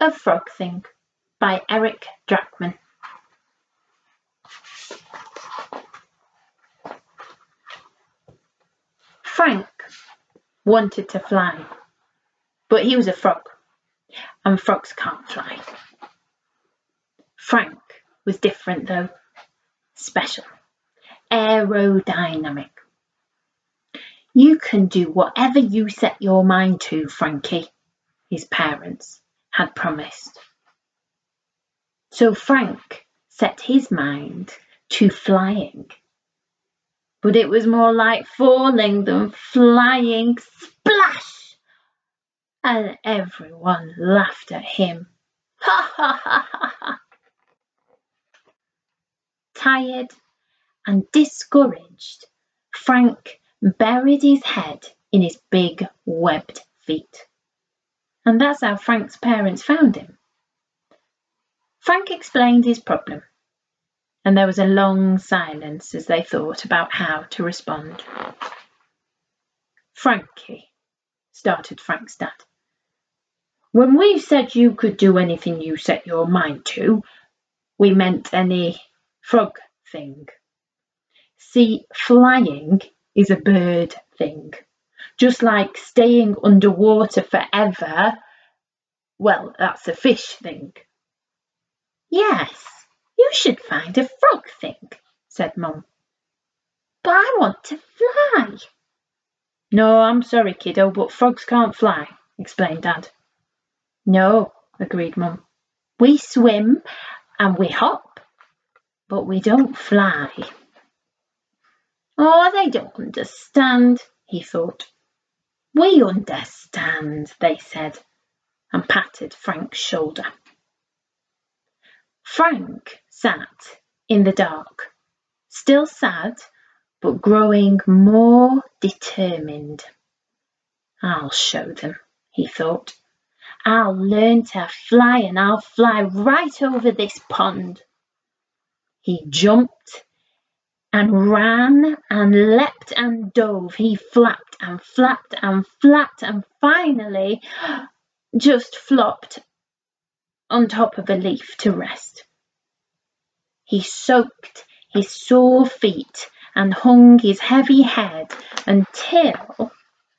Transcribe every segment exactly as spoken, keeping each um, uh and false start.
A Frog Thing by Eric Drachman. Frank wanted to fly, but he was a frog, and frogs can't fly. Frank was different though, special, aerodynamic. You can do whatever you set your mind to, Frankie, his parents had promised. So Frank set his mind to flying. But it was more like falling than flying. Splash! And everyone laughed at him. Ha ha ha ha ha! Tired and discouraged, Frank buried his head in his big webbed feet. And that's how Frank's parents found him. Frank explained his problem, and there was a long silence as they thought about how to respond. Frankie, started Frank's dad, when we said you could do anything you set your mind to, we meant any frog thing. See, flying is a bird thing, just like staying underwater forever. Well, that's a fish thing. Yes, you should find a frog thing, said Mum. But I want to fly. No, I'm sorry, kiddo, but frogs can't fly, explained Dad. No, agreed Mum. We swim and we hop, but we don't fly. Oh, they don't understand, he thought. We understand, they said, and patted Frank's shoulder. Frank sat in the dark, still sad, but growing more determined. I'll show them, he thought. I'll learn to fly and I'll fly right over this pond. He jumped and ran and leapt and dove. He flapped and flapped and flapped and finally just flopped on top of a leaf to rest. He soaked his sore feet and hung his heavy head until,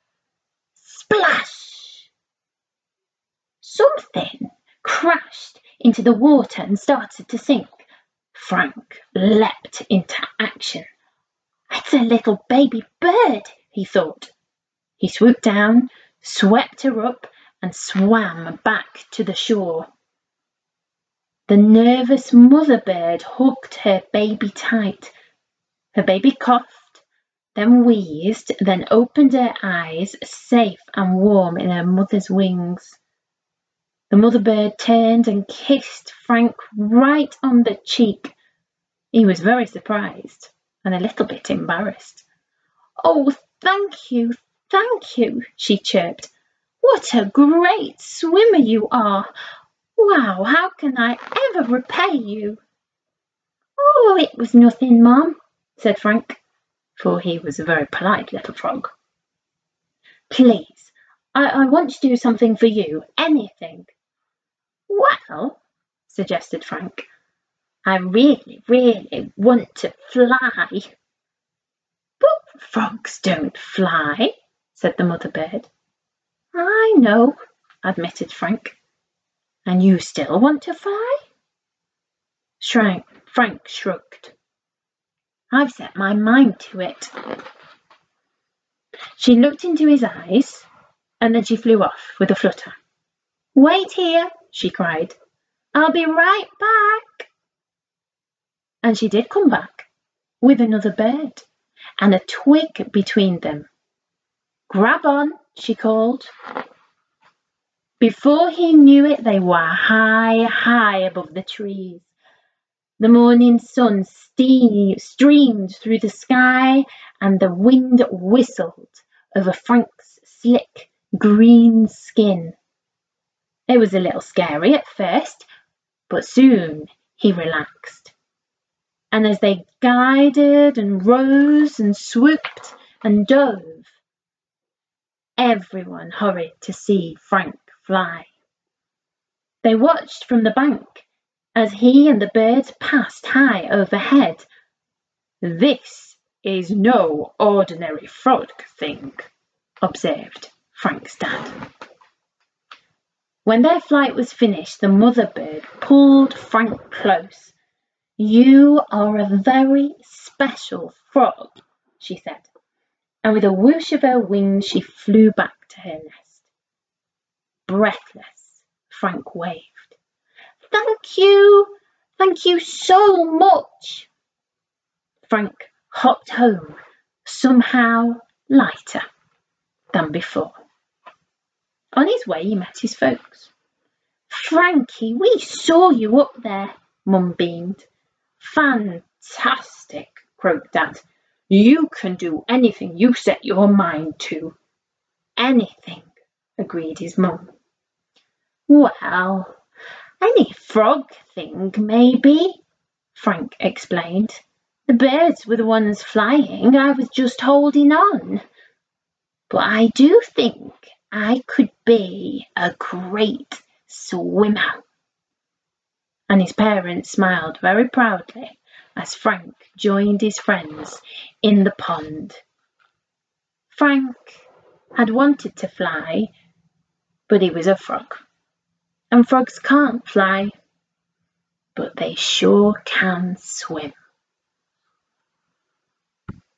splash! Something crashed into the water and started to sink. Frank leapt into action. It's a little baby bird, he thought. He swooped down, swept her up, and swam back to the shore. The nervous mother bird hugged her baby tight. Her baby coughed, then wheezed, then opened her eyes, safe and warm in her mother's wings. The mother bird turned and kissed Frank right on the cheek. He was very surprised and a little bit embarrassed. Oh, thank you, thank you, she chirped. What a great swimmer you are. Wow, how can I ever repay you? Oh, it was nothing, Mum, said Frank, for he was a very polite little frog. Please, I, I want to do something for you, anything. Well, suggested Frank, I really, really want to fly. But frogs don't fly, said the mother bird. I know, admitted Frank. And you still want to fly? Shrank, Frank shrugged. I've set my mind to it. She looked into his eyes, and then she flew off with a flutter. Wait here, she cried. I'll be right back. And she did come back, with another bird, and a twig between them. Grab on, she called. Before he knew it, they were high, high above the trees. The morning sun steam, streamed through the sky, and the wind whistled over Frank's slick green skin. It was a little scary at first, but soon he relaxed. And as they glided and rose and swooped and dove, everyone hurried to see Frank fly. They watched from the bank as he and the birds passed high overhead. "This is no ordinary frog thing," observed Frank's dad. When their flight was finished, the mother bird pulled Frank close. "You are a very special frog," she said, and with a whoosh of her wings she flew back to her nest. Breathless, Frank waved. "Thank you, thank you so much." Frank hopped home, somehow lighter than before. On his way he met his folks. "Frankie, we saw you up there," Mum beamed. "Fantastic," croaked Dad. "You can do anything you set your mind to." "Anything," agreed his Mum. "Well, any frog thing, maybe," Frank explained. "The birds were the ones flying. I was just holding on. But I do think I could be a great swimmer." And his parents smiled very proudly as Frank joined his friends in the pond. Frank had wanted to fly, but he was a frog. And frogs can't fly, but they sure can swim.